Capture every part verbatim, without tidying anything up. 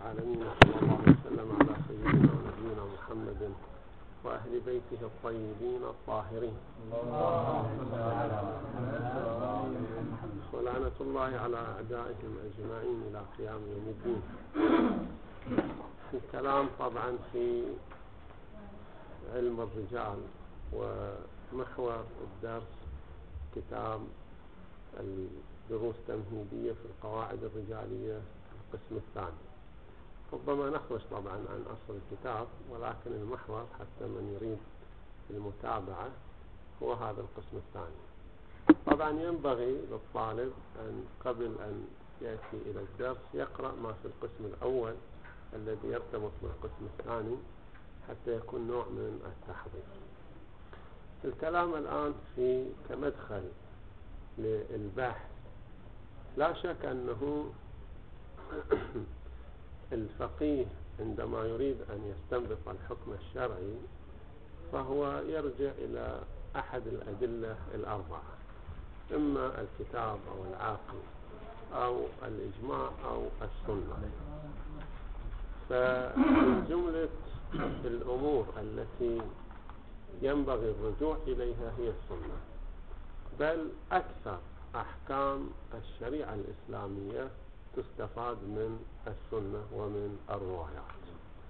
العالمين، صلى الله عليه وسلم على سيدنا ونبينا محمد وأهل بيته الطيبين الطاهرين، ولعنة الله على أعدائهم أجمعين إلى قيام يوم الدين. الكلام طبعا في علم الرجال، ومحور الدرس كتاب الدروس التمهيدية في القواعد الرجالية القسم الثاني. ربما نخرج طبعا عن أصل الكتاب، ولكن المحور حتى من يريد المتابعة هو هذا القسم الثاني. طبعا ينبغي للطالب أن قبل أن يأتي إلى الدرس يقرأ ما في القسم الأول الذي يرتبط بالقسم الثاني حتى يكون نوع من التحضير. الكلام الآن في كمدخل للبحث. لا شك أنه الفقيه عندما يريد أن يستنبط الحكم الشرعي فهو يرجع إلى أحد الأدلة الأربعة، إما الكتاب أو العقل أو الإجماع أو السنة. فمن جملة الأمور التي ينبغي الرجوع إليها هي السنة، بل أكثر أحكام الشريعة الإسلامية تستفاد من السنة ومن الروايات،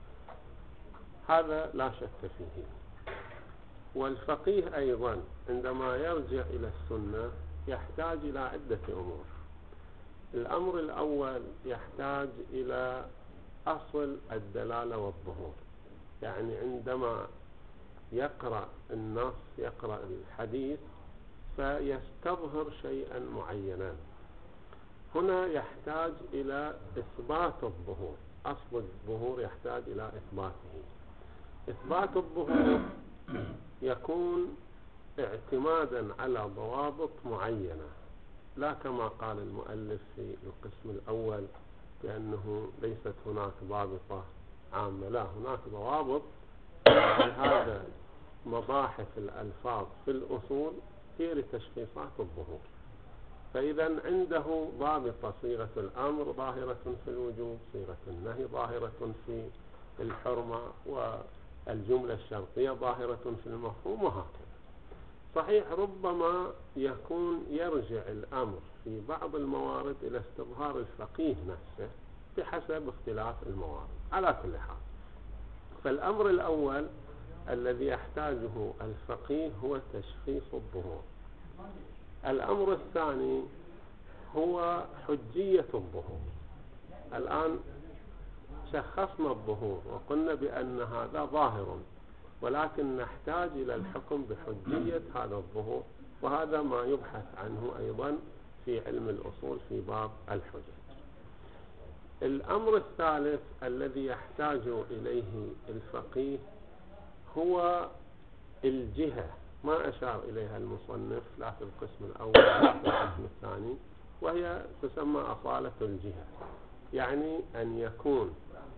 هذا لا شك فيه. والفقيه أيضا عندما يرجع إلى السنة يحتاج إلى عدة أمور. الأمر الأول يحتاج إلى أصل الدلالة والظهور، يعني عندما يقرأ النص يقرأ الحديث فيستظهر شيئا معينا، هنا يحتاج إلى إثبات الظهور. أصل الظهور يحتاج إلى إثباته. إثبات الظهور يكون اعتمادا على ضوابط معينة، لا كما قال المؤلف في القسم الأول بأنه ليست هناك ضابطة عامة، لا، هناك ضوابط. لهذا مباحث الألفاظ في الأصول هي لتشخيصات الظهور. فإذا عنده ضابطة، صيغة الأمر ظاهرة في الوجوب، صيغة النهي ظاهرة في الحرمة، والجملة الشرطية ظاهرة في المفهوم، وهكذا. صحيح ربما يكون يرجع الأمر في بعض الموارد إلى استظهار الفقيه نفسه بحسب اختلاف الموارد. على كل حال، فالأمر الأول الذي يحتاجه الفقيه هو تشخيص الظهور. الأمر الثاني هو حجية الظهور. الآن شخصنا الظهور وقلنا بأن هذا ظاهر، ولكن نحتاج إلى الحكم بحجية هذا الظهور، وهذا ما يبحث عنه أيضا في علم الأصول في باب الحجج. الأمر الثالث الذي يحتاج إليه الفقيه هو الجهة، ما أشار إليها المصنف لا في القسم الأول ولا في القسم الثاني، وهي تسمى أصالة الجهة. يعني أن يكون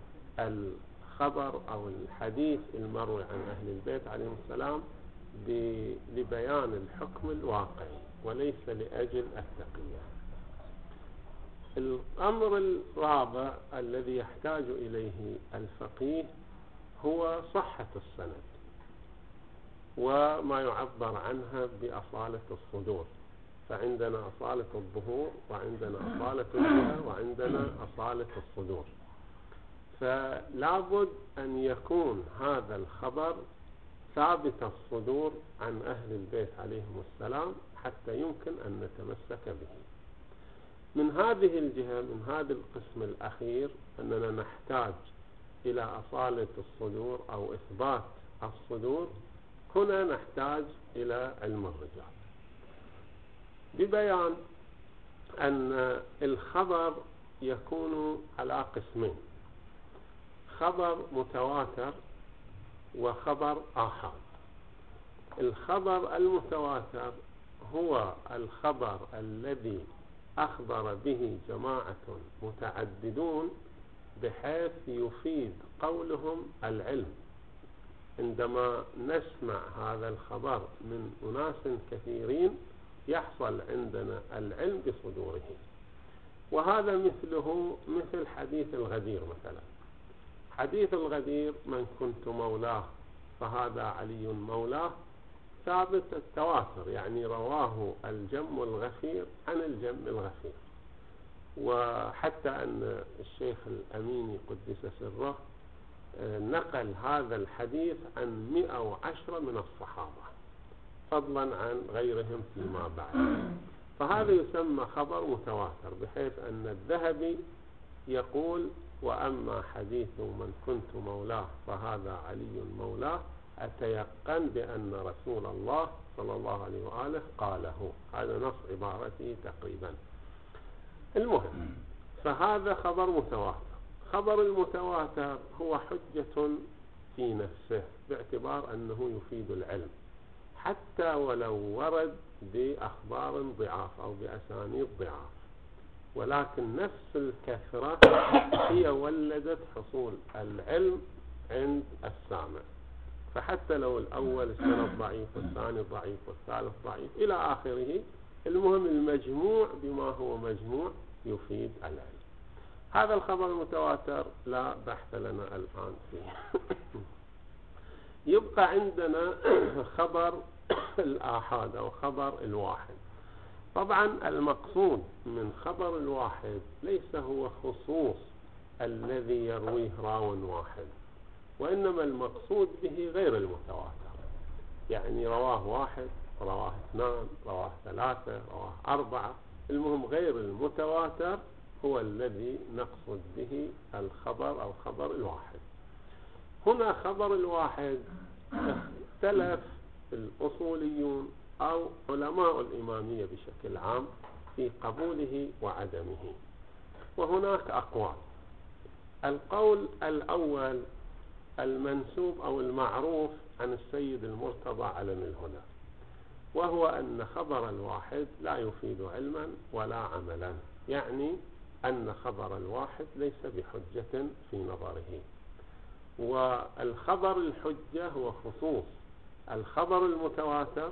الخبر أو الحديث المروي عن أهل البيت عليهم السلام لبيان الحكم الواقعي وليس لأجل التقية. الأمر الرابع الذي يحتاج إليه الفقيه هو صحة السند، وما يعبر عنها بأصالة الصدور. فعندنا أصالة الظهور، وعندنا أصالة الجهة، وعندنا أصالة الصدور. فلا بد أن يكون هذا الخبر ثابت الصدور عن أهل البيت عليهم السلام حتى يمكن أن نتمسك به. من هذه الجهة، من هذا القسم الأخير، أننا نحتاج إلى أصالة الصدور أو إثبات الصدور. هنا نحتاج إلى علم الرجال ببيان أن الخبر يكون على قسمين: خبر متواتر وخبر آحاد. الخبر المتواتر هو الخبر الذي أخبر به جماعة متعددون بحيث يفيد قولهم العلم. عندما نسمع هذا الخبر من أناس كثيرين يحصل عندنا العلم بصدوره. وهذا مثله مثل حديث الغدير مثلا. حديث الغدير من كنت مولاه فهذا علي مولاه ثابت التواتر، يعني رواه الجم الغفير عن الجم الغفير. وحتى أن الشيخ الأميني قدس سره نقل هذا الحديث عن مئة وعشرة من الصحابة فضلا عن غيرهم فيما بعد. فهذا يسمى خبر متواتر، بحيث أن الذهبي يقول وأما حديث من كنت مولاه فهذا علي مولاه أتيقن بأن رسول الله صلى الله عليه وآله قاله. هذا نص عبارته تقريبا. المهم، فهذا خبر متواتر. خبر المتواتر هو حجة في نفسه باعتبار أنه يفيد العلم، حتى ولو ورد بأخبار ضعاف أو بأسانيد ضعاف، ولكن نفس الكثرة هي ولدت حصول العلم عند السامع. فحتى لو الأول السند ضعيف والثاني ضعيف والثالث ضعيف إلى آخره، المهم المجموع بما هو مجموع يفيد العلم. هذا الخبر المتواتر لا بحث لنا الآن فيه. يبقى عندنا خبر الآحاد أو خبر الواحد. طبعا المقصود من خبر الواحد ليس هو خصوص الذي يرويه راو واحد، وإنما المقصود به غير المتواتر، يعني رواه واحد، رواه اثنان، رواه ثلاثة، رواه أربعة. المهم غير المتواتر هو الذي نقصد به الخبر أو خبر الواحد. هنا خبر الواحد اختلف الأصوليون أو علماء الإمامية بشكل عام في قبوله وعدمه، وهناك أقوال. القول الأول المنسوب أو المعروف عن السيد المرتضى علم الهدى، وهو أن خبر الواحد لا يفيد علما ولا عملا، يعني أن خبر الواحد ليس بحجة في نظره. والخبر الحجة هو خصوص الخبر المتواتر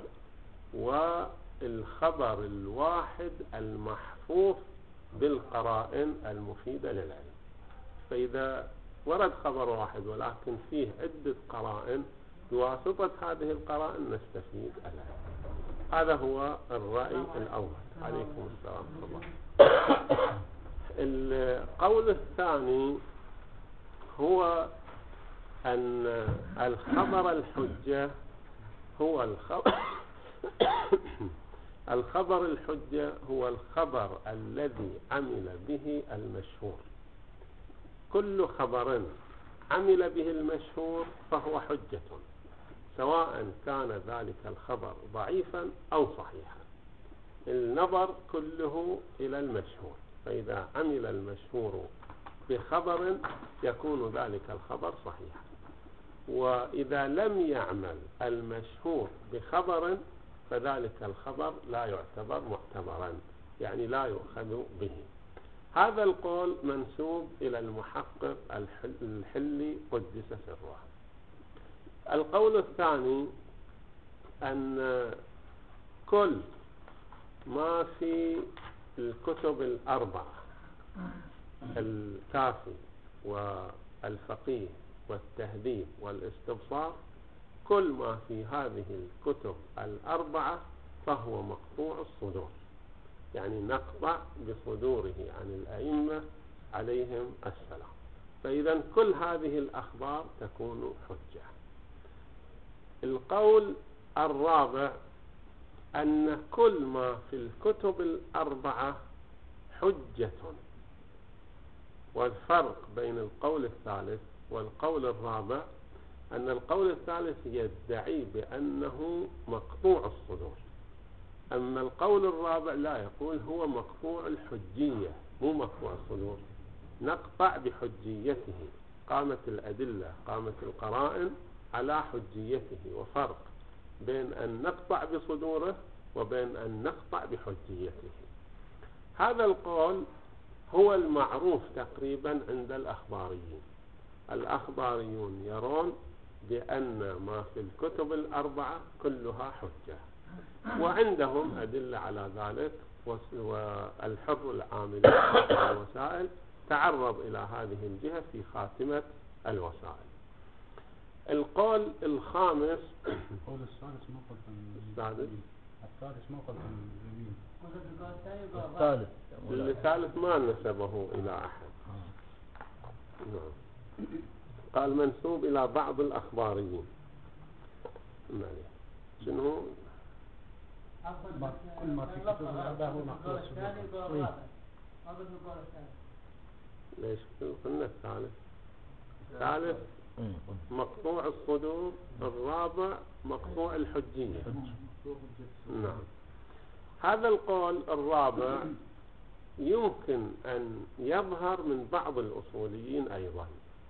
والخبر الواحد المحفوظ بالقرائن المفيدة للعلم. فإذا ورد خبر واحد ولكن فيه عدة قرائن، بواسطة هذه القرائن نستفيد العلم. هذا هو الرأي الأول. عليكم السلام ورحمة الله. القول الثاني هو أن الخبر الحجة هو الخبر الخبر الحجة هو الخبر الذي عمل به المشهور. كل خبر عمل به المشهور فهو حجة، سواء كان ذلك الخبر ضعيفا أو صحيحا. النظر كله إلى المشهور، فإذا عمل المشهور بخبر يكون ذلك الخبر صحيحا، وإذا لم يعمل المشهور بخبر فذلك الخبر لا يعتبر معتبرا، يعني لا يؤخذ به. هذا القول منسوب إلى المحقق الحلي قدس سره. القول الثاني أن كل ما في الكتب الأربعة الكافي والفقيه والتهذيب والاستبصار، كل ما في هذه الكتب الأربعة فهو مقطوع الصدور، يعني نقطع بصدوره عن الأئمة عليهم السلام. فإذا كل هذه الأخبار تكون حجة. القول الرابع أن كل ما في الكتب الأربعة حجة. والفرق بين القول الثالث والقول الرابع أن القول الثالث يدعي بأنه مقطوع الصدور، أما القول الرابع لا، يقول هو مقطوع الحجية مو مقطوع الصدور، نقطع بحجيته، قامت الأدلة قامت القرائن على حجيته. وفرق بين أن نقطع بصدوره وبين أن نقطع بحجيته. هذا القول هو المعروف تقريبا عند الأخباريين. الأخباريون يرون بأن ما في الكتب الأربعة كلها حجة، وعندهم أدلة على ذلك والحر العامل في الوسائل تعرض إلى هذه الجهة في خاتمة الوسائل. القول الخامس قول الثالث ما قلت السادس الثالث ما قلت اليمين الثالث الثالث ما نسبه إلى أحد. نعم. قال منسوب إلى بعض الأخباريين. شنو كل ما في كتب هذا هو مقصود ليش قلنا الثالث؟ الثالث مقطوع الصدور، الرابع مقطوع الحجية. نعم. هذا القول الرابع يمكن أن يظهر من بعض الأصوليين أيضا،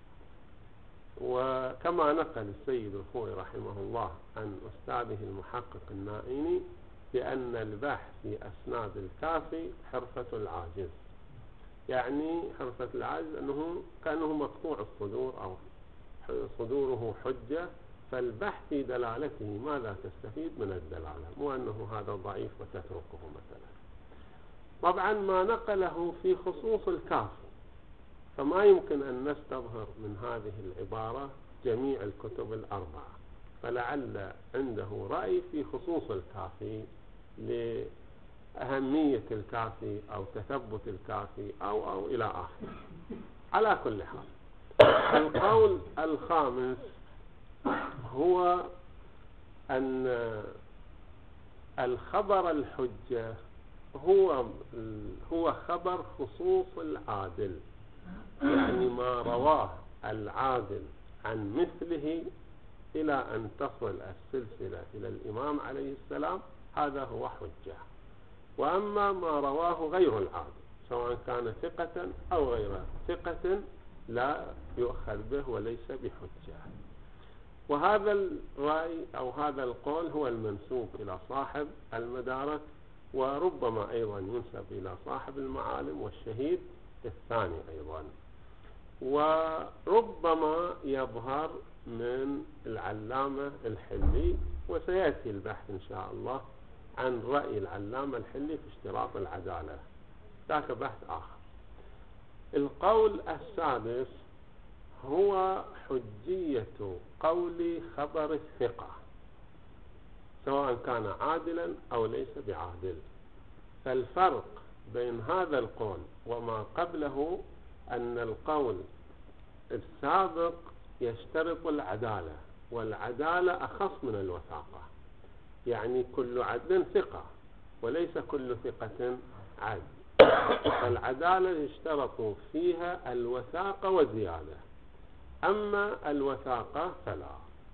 وكما نقل السيد الخوئي رحمه الله عن أستاذه المحقق النائيني بأن البحث في أسناد الكافي حرفة العاجز. يعني حرفة العاجز أنه كأنه مقطوع الصدور أو صدوره حجة، فالبحث في دلالته ماذا تستفيد من الدلالة، مو أنه هذا ضعيف وتتركه مثلا. طبعا ما نقله في خصوص الكافي، فما يمكن أن نستظهر من هذه العبارة جميع الكتب الأربعة، فلعل عنده رأي في خصوص الكافي لأهمية الكافي أو تثبت الكافي أو أو إلى آخره. على كل حال، القول الخامس هو أن الخبر الحجة هو هو خبر خصوص العادل، يعني ما رواه العادل عن مثله إلى أن تصل السلسلة إلى الإمام عليه السلام، هذا هو حجة. وأما ما رواه غير العادل سواء كان ثقة أو غير ثقة لا يؤخذ به وليس بحجة. وهذا الرأي أو هذا القول هو المنسوب إلى صاحب المدارك، وربما أيضا ينسب إلى صاحب المعالم والشهيد الثاني أيضا، وربما يظهر من العلامة الحلي، وسيأتي البحث إن شاء الله عن رأي العلامة الحلي في اشتراط العدالة، ذاك بحث آخر. القول السادس هو حجية قول خبر الثقة سواء كان عادلا أو ليس بعادل. فالفرق بين هذا القول وما قبله أن القول السابق يشترط العدالة، والعدالة أخص من الوثاقة، يعني كل عدل ثقة وليس كل ثقة عدل. فالعدالة يشترط فيها الوثاقة وزيادة، أما الوثاقة فلا.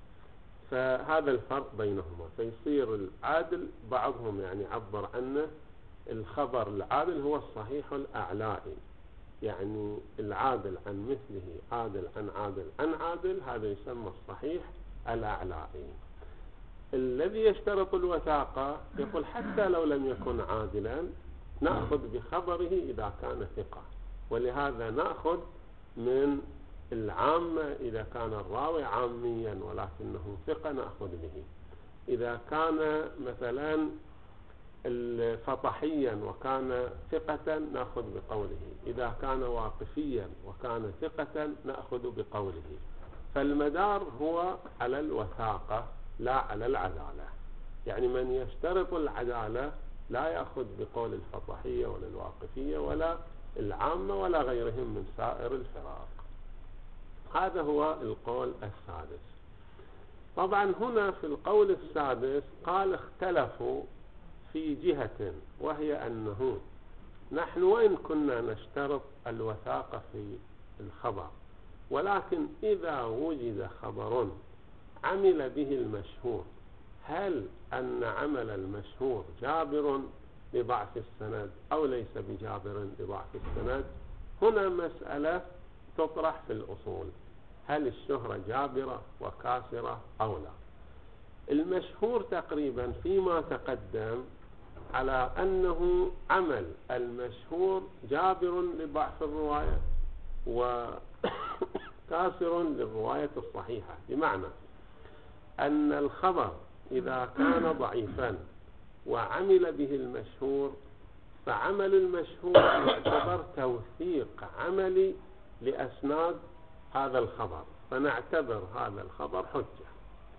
فهذا الفرق بينهما. فيصير العادل بعضهم يعني عبر عنه الخبر العادل هو الصحيح الأعلائي، يعني العادل عن مثله عادل عن عادل عن عادل، هذا يسمى الصحيح الأعلائي. الذي يشترط الوثاقة يقول حتى لو لم يكن عادلا نأخذ بخبره إذا كان ثقة، ولهذا نأخذ من العامة إذا كان الراوي عاميا ولكنه ثقة نأخذ به، إذا كان مثلا الفطحيا وكان ثقة نأخذ بقوله، إذا كان واقفيا وكان ثقة نأخذ بقوله. فالمدار هو على الوثاقة لا على العدالة، يعني من يشترط العدالة لا يأخذ بقول الفطحية ولا الواقفية ولا العامة ولا غيرهم من سائر الفرق. هذا هو القول السادس. طبعا هنا في القول السادس قال اختلفوا في جهة، وهي أنه نحن وإن كنا نشترط الوثاقة في الخبر، ولكن إذا وجد خبر عمل به المشهور، هل أن عمل المشهور جابر لضعف السند أو ليس بجابر لضعف السند؟ هنا مسألة تطرح في الأصول، هل الشهرة جابرة وكاسرة أو لا؟ المشهور تقريبا فيما تقدم على أنه عمل المشهور جابر لضعف الرواية وكاسر للرواية الصحيحة، بمعنى أن الخبر إذا كان ضعيفا وعمل به المشهور فعمل المشهور يعتبر توثيق عملي لأسناد هذا الخبر، فنعتبر هذا الخبر حجة.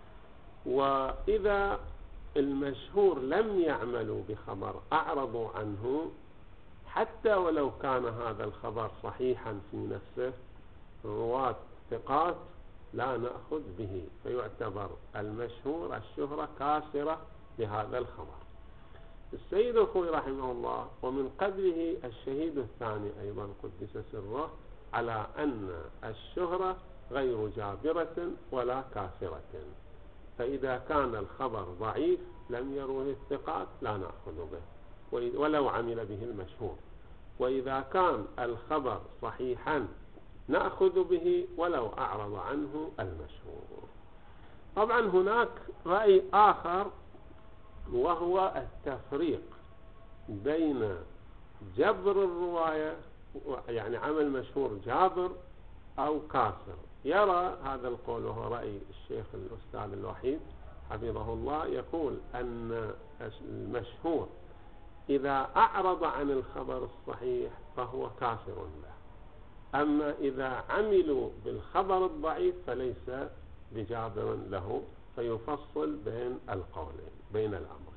وإذا المشهور لم يعملوا بخبر أعرضوا عنه، حتى ولو كان هذا الخبر صحيحا في نفسه، رواة ثقات لا نأخذ به، فيعتبر المشهور الشهرة كاسرة لهذا الخبر. السيد الخوئي رحمه الله ومن قبله الشهيد الثاني أيضا قدس سره على أن الشهرة غير جابرة ولا كاسرة، فإذا كان الخبر ضعيف لم يروه الثقات لا نأخذ به ولو عمل به المشهور، وإذا كان الخبر صحيحا نأخذ به ولو أعرض عنه المشهور. طبعا هناك رأي آخر، وهو التفريق بين جبر الرواية، يعني عمل مشهور جابر أو كاسر. يرى هذا القول، وهو رأي الشيخ الأستاذ الوحيد حفظه الله، يقول أن المشهور إذا أعرض عن الخبر الصحيح فهو كاسر له، أما إذا عملوا بالخبر الضعيف فليس بجابر له، فيفصل بين القولين بين الأمرين.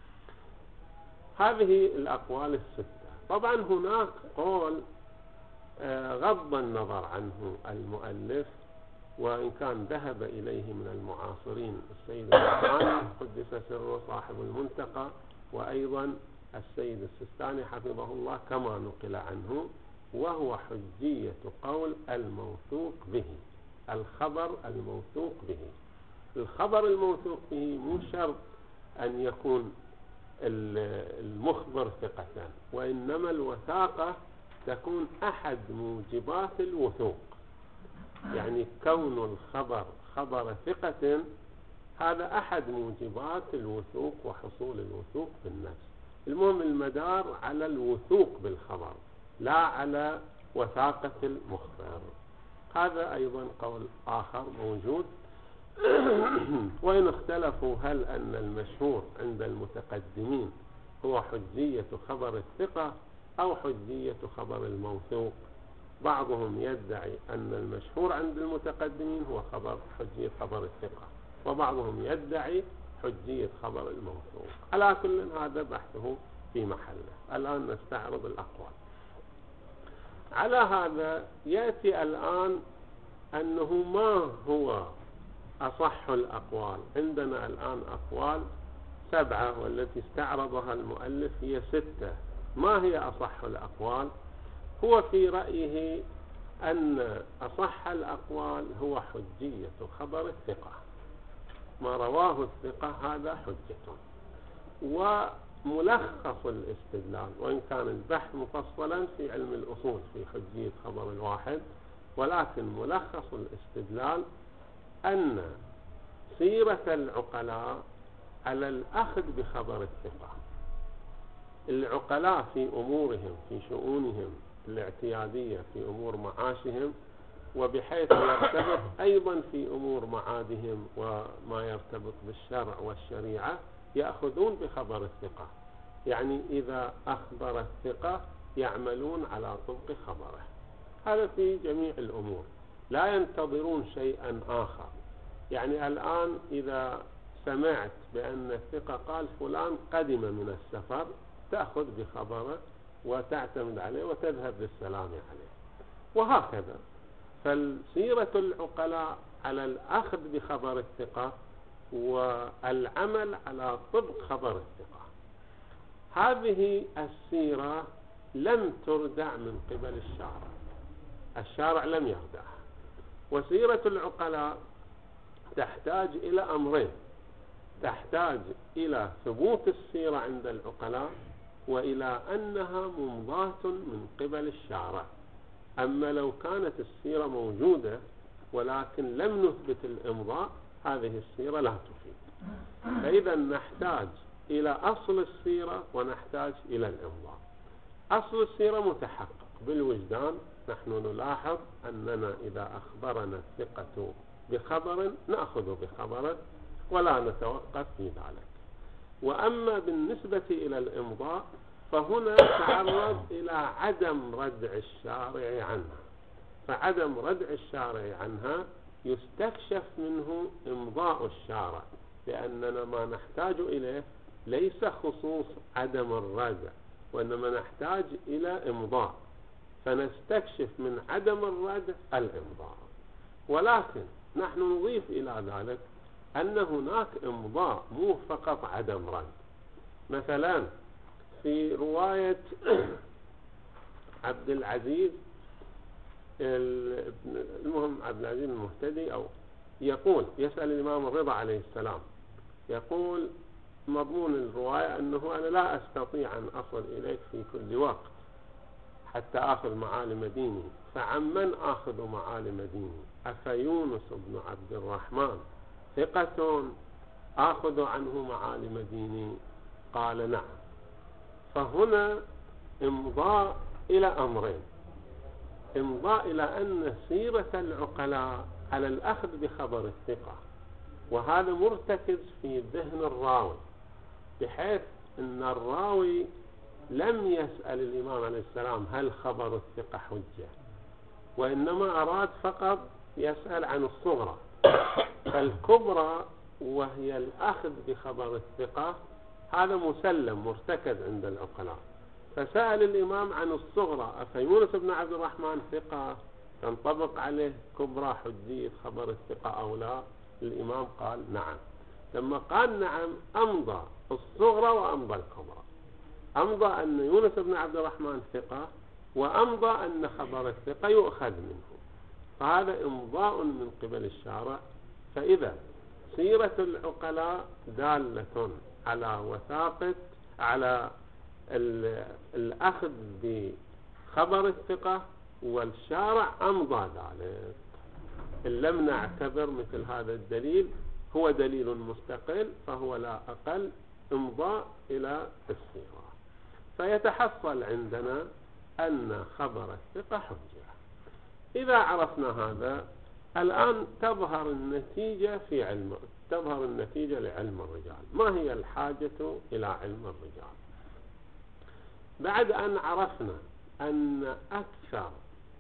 هذه الأقوال الستة. طبعا هناك قول غض النظر عنه المؤلف، وإن كان ذهب إليه من المعاصرين السيد الرحماني قدس سره صاحب المنتقى، وأيضا السيد السستاني حفظه الله كما نقل عنه، وهو حجية قول الموثوق به، الخبر الموثوق به. الخبر الموثوق به مو شرط أن يكون المخبر ثقة، وإنما الوثاقة تكون أحد موجبات الوثوق، يعني كون الخبر خبر ثقة هذا أحد موجبات الوثوق وحصول الوثوق في النفس. المهم المدار على الوثوق بالخبر لا على وثاقة المخبر. هذا أيضا قول آخر موجود. وإن اختلفوا هل أن المشهور عند المتقدمين هو حجية خبر الثقة أو حجية خبر الموثوق. بعضهم يدعي أن المشهور عند المتقدمين هو خبر حجية خبر الثقة، وبعضهم يدعي حجية خبر الموثوق. على كل هذا بحثه في محله. الآن نستعرض الأقوال. على هذا يأتي الآن أنه ما هو أصح الأقوال. عندنا الآن أقوال سبعة، والتي استعرضها المؤلف هي ستة. ما هي أصح الأقوال؟ هو في رأيه أن أصح الأقوال هو حجية خبر الثقة، ما رواه الثقة هذا حجة. وملخص الاستدلال، وإن كان البحث مفصلا في علم الأصول في حجية خبر الواحد، ولكن ملخص الاستدلال أن سيرة العقلاء على الأخذ بخبر الثقة. العقلاء في أمورهم في شؤونهم الاعتيادية، في أمور معاشهم، وبحيث يرتبط أيضا في أمور معادهم وما يرتبط بالشرع والشريعة، يأخذون بخبر الثقة. يعني إذا أخبر الثقة يعملون على طبق خبره. هذا في جميع الأمور، لا ينتظرون شيئا آخر. يعني الآن إذا سمعت بأن الثقة قال فلان قدم من السفر، تأخذ بخبره وتعتمد عليه وتذهب بالسلام عليه، وهكذا. فالسيرة العقلاء على الأخذ بخبر الثقة والعمل على طبق خبر الثقة. هذه السيرة لم تردع من قبل الشارع، الشارع لم يردعها. وسيرة العقلاء تحتاج إلى أمرين: تحتاج إلى ثبوت السيرة عند العقلاء، وإلى أنها ممضاة من قبل الشارع. أما لو كانت السيرة موجودة ولكن لم نثبت الإمضاء، هذه السيرة لا تفيد. فإذا نحتاج إلى أصل السيرة ونحتاج إلى الإمضاء. أصل السيرة متحقق بالوجدان. نحن نلاحظ أننا إذا أخبرنا الثقة بخبر نأخذ بخبره ولا نتوقف في ذلك. وأما بالنسبة إلى الإمضاء فهنا تعرض إلى عدم ردع الشارع عنها، فعدم ردع الشارع عنها يستكشف منه إمضاء الشارع، لأننا ما نحتاج إليه ليس خصوص عدم الردع، وإنما نحتاج إلى إمضاء، فنستكشف من عدم الردع الإمضاء. ولكن نحن نضيف إلى ذلك أن هناك إمضاء مو فقط عدم رد. مثلا في رواية عبد العزيز المهم عبد العزيز المهتدي أو يقول يسأل الإمام الرضا عليه السلام، يقول مضمون الرواية أنه أنا لا أستطيع أن أصل إليك في كل وقت حتى أخذ معالم ديني، فعمن أخذ معالم ديني؟ أفيونس بن عبد الرحمن ثقة أخذ عنه معالم ديني؟ قال نعم. فهنا إمضاء إلى أمرين: إمضاء إلى أن سيرة العقلاء على الأخذ بخبر الثقة، وهذا مرتكز في ذهن الراوي، بحيث أن الراوي لم يسأل الإمام عليه السلام هل خبر الثقة حجة، وإنما أراد فقط يسأل عن الصغرى. فالكبرى وهي الأخذ بخبر الثقة هذا مسلم مرتكز عند العقلاء، فسأل الإمام عن الصغرى: أفيونس بن عبد الرحمن ثقة تنطبق عليه كبرى حجية خبر الثقة أو لا؟ الإمام قال نعم. لما قال نعم أمضى الصغرى وأمضى الكبرى، أمضى أن يونس بن عبد الرحمن ثقة، وأمضى أن خبر الثقة يؤخذ منه. فهذا إمضاء من قبل الشارع. فإذا سيرة العقلاء دالة على وثاقة على الأخذ بخبر الثقة، والشارع أمضى ذلك، إن لم نعتبر مثل هذا الدليل هو دليل مستقل فهو لا أقل إمضاء إلى السيرة، فيتحصل عندنا أن خبر الثقة حجة. إذا عرفنا هذا الآن تظهر النتيجة في علم تظهر النتيجة لعلم الرجال. ما هي الحاجة إلى علم الرجال؟ بعد أن عرفنا أن أكثر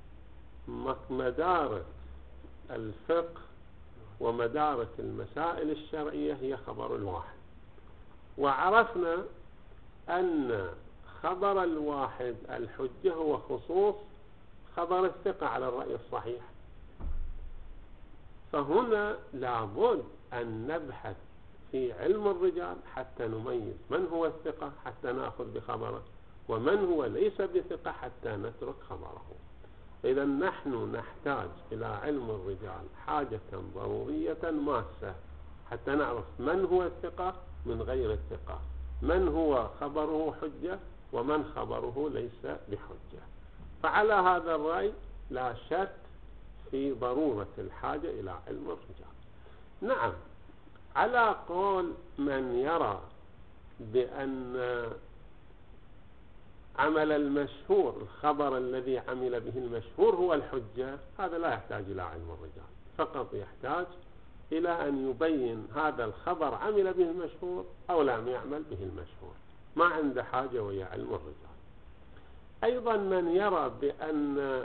مدارك الفقه ومدارك المسائل الشرعية هي خبر الواحد، وعرفنا أن خبر الواحد الحجة هو خصوص خبر الثقة على الرأي الصحيح، فهنا لابد أن نبحث في علم الرجال حتى نميز من هو الثقة حتى نأخذ بخبره، ومن هو ليس بثقة حتى نترك خبره. إذا نحن نحتاج إلى علم الرجال حاجة ضرورية ماسة حتى نعرف من هو الثقة من غير الثقة، من هو خبره حجة ومن خبره ليس بحجة. فعلى هذا الرأي لا شك في ضرورة الحاجة إلى علم الرجال. نعم، على قول من يرى بأن عمل المشهور الخبر الذي عمل به المشهور هو الحجة، هذا لا يحتاج إلى علم الرجال، فقط يحتاج إلى أن يبين هذا الخبر عمل به المشهور أو لم يعمل به المشهور، ما عنده حاجة ويا علم الرجال. أيضا من يرى بأن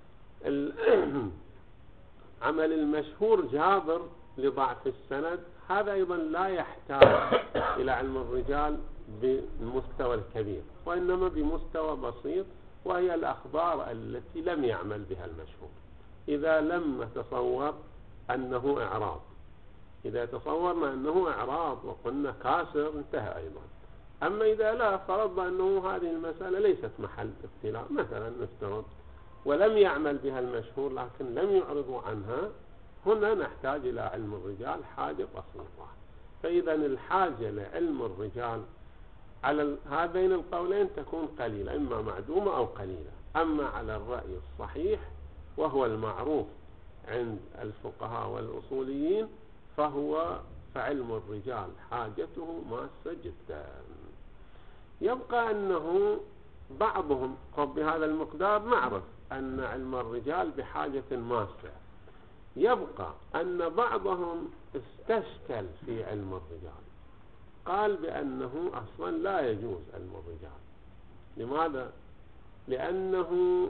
عمل المشهور جابر لضعف السند، هذا أيضا لا يحتاج إلى علم الرجال بمستوى الكبير، وإنما بمستوى بسيط، وهي الأخبار التي لم يعمل بها المشهور. إذا لم نتصور أنه إعراض، إذا تصورنا أنه إعراض وقلنا كاسر انتهى أيضا. أما إذا لا فرضنا أنه هذه المسألة ليست محل ابتلاء مثلا نفترض ولم يعمل بها المشهور لكن لم يعرضوا عنها، هنا نحتاج إلى علم الرجال حاجة بسيطة. فإذا الحاجة لعلم الرجال على هذين القولين تكون قليلة، إما معدومة أو قليلة. أما على الرأي الصحيح وهو المعروف عند الفقهاء والأصوليين فهو فعلم الرجال حاجته ماسة جدا. يبقى أنه بعضهم بهذا المقدار نعرف أن علم الرجال بحاجة ماسة. يبقى أن بعضهم استشكل في علم الرجال، قال بأنه أصلا لا يجوز علم الرجال، لماذا؟ لأنه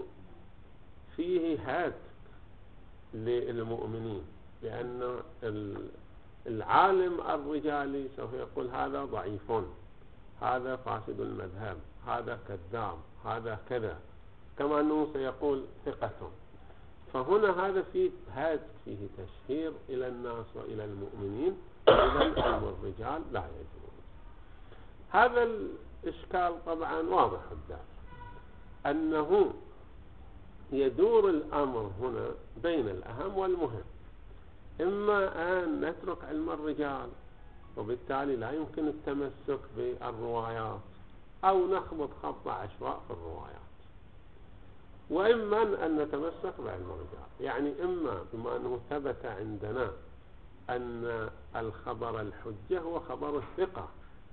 فيه هات للمؤمنين، لأن العالم الرجالي سوف يقول هذا ضعيف، هذا فاسد المذهب، هذا كذاب، هذا كذا، كما أنه سيقول ثقة. فهنا هذا فيه هات، فيه تشهير إلى الناس وإلى المؤمنين، إذن علم الرجال لا يجوز. هذا الإشكال طبعا واضح الدار، أنه يدور الأمر هنا بين الأهم والمهم. إما أن نترك علم الرجال وبالتالي لا يمكن التمسك بالروايات، أو نخبط خبط عشواء في الروايات، وإما أن نتمسك بعلم الرجال. يعني إما بما أنه ثبت عندنا أن الخبر الحجة هو خبر الثقة،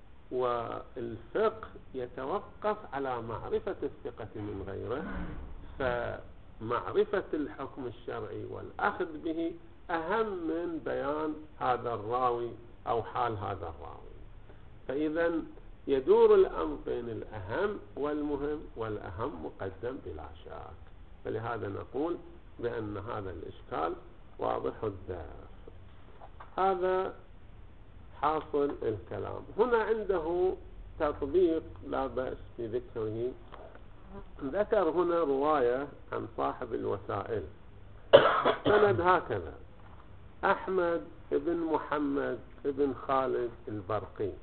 والفقه يتوقف على معرفة الثقة من غيره، فمعرفة الحكم الشرعي والأخذ به أهم من بيان هذا الراوي أو حال هذا الراوي. فإذا يدور الأمر بين الأهم والمهم، والأهم مقدم بلا شك. فلهذا نقول بأن هذا الإشكال واضح الدار. هذا حاصل الكلام. هنا عنده تطبيق لا بأس في ذكره. ذكر هنا رواية عن صاحب الوسائل، السند هكذا: أحمد بن محمد بن خالد البرقي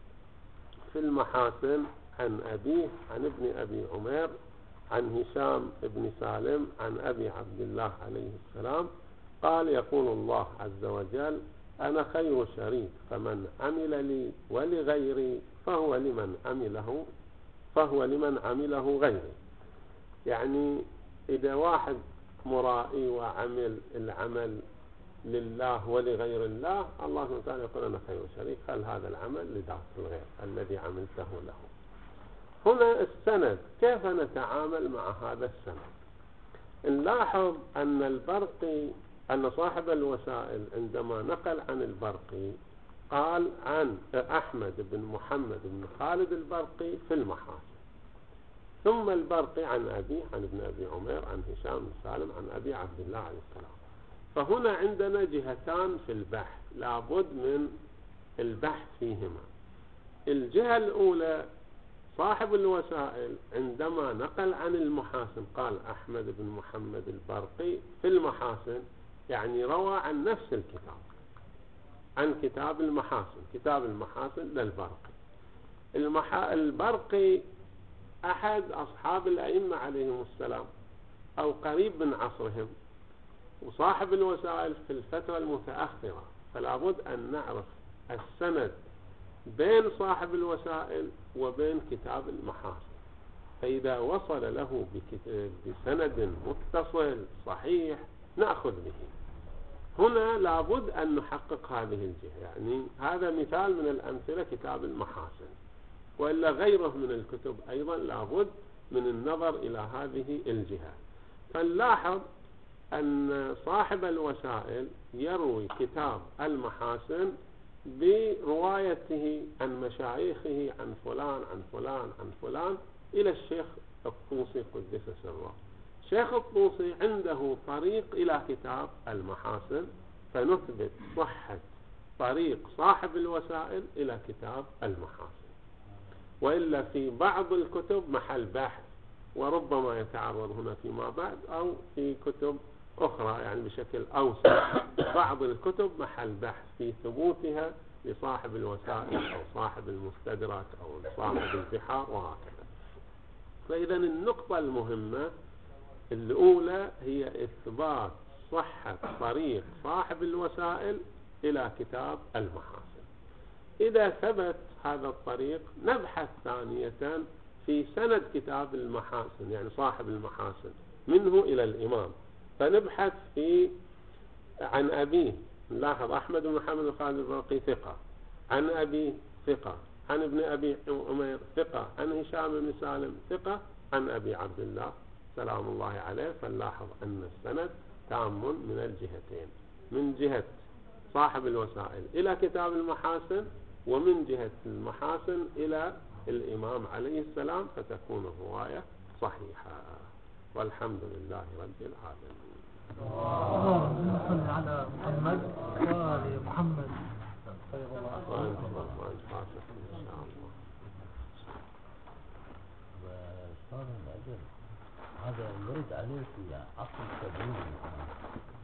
في المحاسن عن أبيه عن ابن أبي عمير عن هشام بن سالم عن أبي عبد الله عليه السلام قال: يقول الله عز وجل: أنا خير شريك، فمن عمل لي ولغيري فهو لمن عمله فهو لمن عمله غيري. يعني إذا واحد مرائي وعمل العمل لله ولغير الله، الله سبحانه وتعالى يقول: أنا خير شريك، خل هذا العمل لذات الغير الذي عملته له. هنا السند، كيف نتعامل مع هذا السند؟ نلاحظ أن البرقي أن صاحب الوسائل عندما نقل عن البرقي قال عن أحمد بن محمد بن خالد البرقي في المحاسن، ثم البرقي عن أبي عن ابن أبي عمير عن هشام بن سالم عن أبي عبد الله عليه السلام. فهنا عندنا جهتان في البحث لابد من البحث فيهما. الجهة الأولى صاحب الوسائل عندما نقل عن المحاسن قال أحمد بن محمد البرقي في المحاسن، يعني روى عن نفس الكتاب، عن كتاب المحاسن، كتاب المحاسن للبرقي. المحا... البرقي أحد أصحاب الأئمة عليهم السلام أو قريب من عصرهم، وصاحب الوسائل في الفترة المتأخرة، فلا بد أن نعرف السند بين صاحب الوسائل وبين كتاب المحاسن. فإذا وصل له بسند متصل صحيح نأخذ به. هنا لابد أن نحقق هذه الجهة. يعني هذا مثال من الأمثلة كتاب المحاسن، وإلا غيره من الكتب أيضا لابد من النظر إلى هذه الجهة. فنلاحظ أن صاحب الوسائل يروي كتاب المحاسن بروايته عن مشايخه عن فلان عن فلان عن فلان إلى الشيخ الطوسي قدس سره. الشيخ الطوسي عنده طريق إلى كتاب المحاسن، فنثبت صحة طريق صاحب الوسائل إلى كتاب المحاسن. وإلا في بعض الكتب محل بحث، وربما يتعرض هنا فيما بعد أو في كتب أخرى يعني بشكل أوسع، بعض الكتب محل بحث في ثبوتها لصاحب الوسائل أو صاحب المستدرك أو صاحب البحار وهكذا. فإذا النقطة المهمة الأولى هي إثبات صحة طريق صاحب الوسائل إلى كتاب المحاسن. إذا ثبت هذا الطريق نبحث ثانية في سند كتاب المحاسن، يعني صاحب المحاسن منه إلى الإمام، فنبحث في عن أبيه. نلاحظ أحمد بن محمد بن خالد البرقي ثقة، عن أبي ثقة، عن ابن أبي عمير ثقة، عن هشام بن سالم ثقة، عن أبي عبد الله سلام الله عليه. فنلاحظ أن السند تام من الجهتين، من جهة صاحب الوسائل إلى كتاب المحاسن، ومن جهة المحاسن إلى الإمام عليه السلام فتكون الرواية صحيحة. والحمد لله رب العالمين. اللهم صل على محمد وآل محمد. وأنت وأنت فاتح إن شاء الله. وصار بعدين هذا يرد عليه في عقل التدريب.